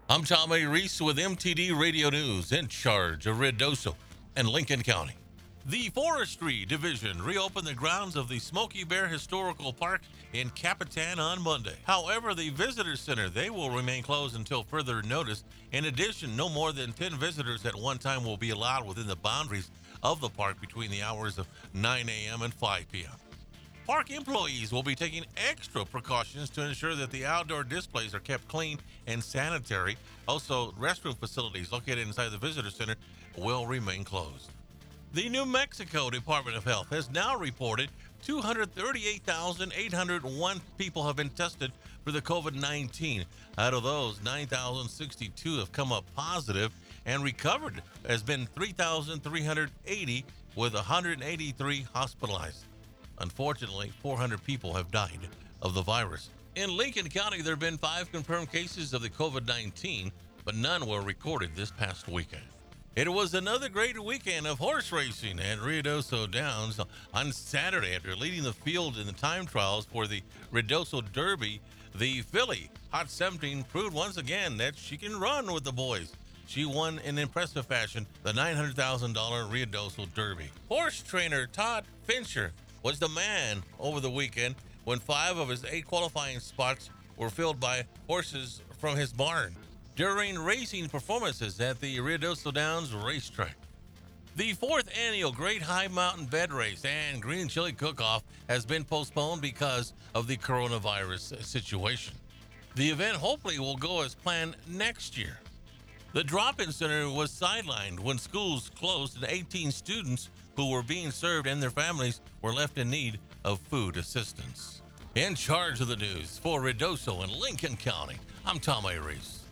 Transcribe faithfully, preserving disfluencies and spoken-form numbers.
I'm Tom A. Reese with M T D Radio News, in charge of Ruidoso and Lincoln County. The Forestry Division reopened the grounds of the Smoky Bear Historical Park in Capitan on Monday. However, the visitor center, they will remain closed until further notice. In addition, no more than ten visitors at one time will be allowed within the boundaries of the park between the hours of nine a.m. and five p.m. Park employees will be taking extra precautions to ensure that the outdoor displays are kept clean and sanitary. Also, restroom facilities located inside the visitor center will remain closed. The New Mexico Department of Health has now reported two hundred thirty-eight thousand eight hundred one people have been tested for the COVID nineteen. Out of those, nine thousand sixty-two have come up positive, and recovered has been three thousand three hundred eighty, with one hundred eighty-three hospitalized. Unfortunately, four hundred people have died of the virus. In Lincoln County, there have been five confirmed cases of the COVID nineteen, but none were recorded this past weekend. It was another great weekend of horse racing at Ruidoso Downs on Saturday. After leading the field in the time trials for the Ruidoso Derby, the filly, Hot seventeen, proved once again that she can run with the boys. She won in impressive fashion the nine hundred thousand dollars Ruidoso Derby. Horse trainer Todd Fincher was the man over the weekend when five of his eight qualifying spots were filled by horses from his barn during racing performances at the Ruidoso Downs racetrack. The fourth annual Great High Mountain Bed Race and Green Chili Cook-Off has been postponed because of the coronavirus situation. The event hopefully will go as planned next year. The drop-in center was sidelined when schools closed, and eighteen students who were being served and their families were left in need of food assistance. In charge of the news for Ruidoso and Lincoln County, I'm Tom A. Reese.